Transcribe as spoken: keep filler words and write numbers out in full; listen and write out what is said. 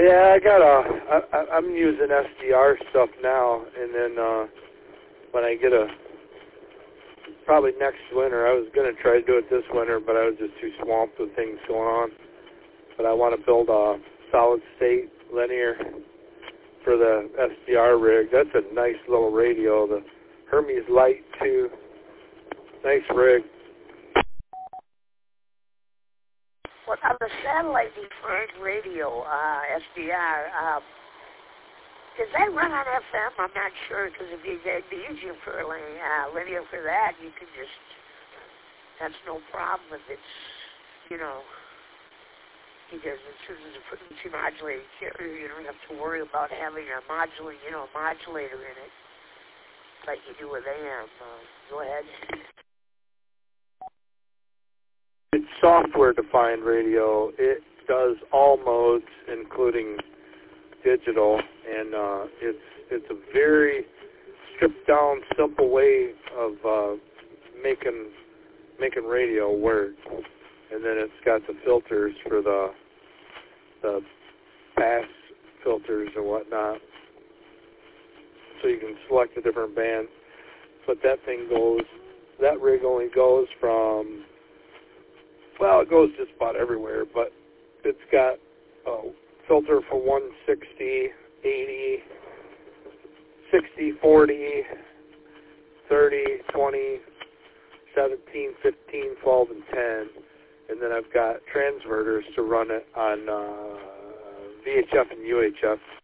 Yeah, I got a. I, I, I'm using S D R stuff now, and then uh, when I get a, probably next winter. I was gonna try to do it this winter, but I was just too swamped with things going on. But I want to build a solid state linear for the S D R rig. That's a nice little radio. The Hermes Light too. Nice rig. Well, on the satellite defined radio, uh, S D R, um, does that run on F M? I'm not sure, because if you, it'd be easier for uh, linear for that, you can just, that's no problem if it's, you know, because as soon as a frequency modulated carrier, you don't have to worry about having a modulator, you know, a modulator in it, like you do with A M. Uh, go ahead. It's software-defined radio. It does all modes, including digital, and uh, it's it's a very stripped-down, simple way of uh, making making radio work. And then it's got the filters for the the pass filters and whatnot, so you can select a different band. But that thing goes. That rig only goes from. Well, it goes just about everywhere, but it's got a filter for one sixty, eighty, sixty, forty, thirty, twenty, seventeen, fifteen, twelve, and ten. And then I've got transverters to run it on uh, V H F and U H F.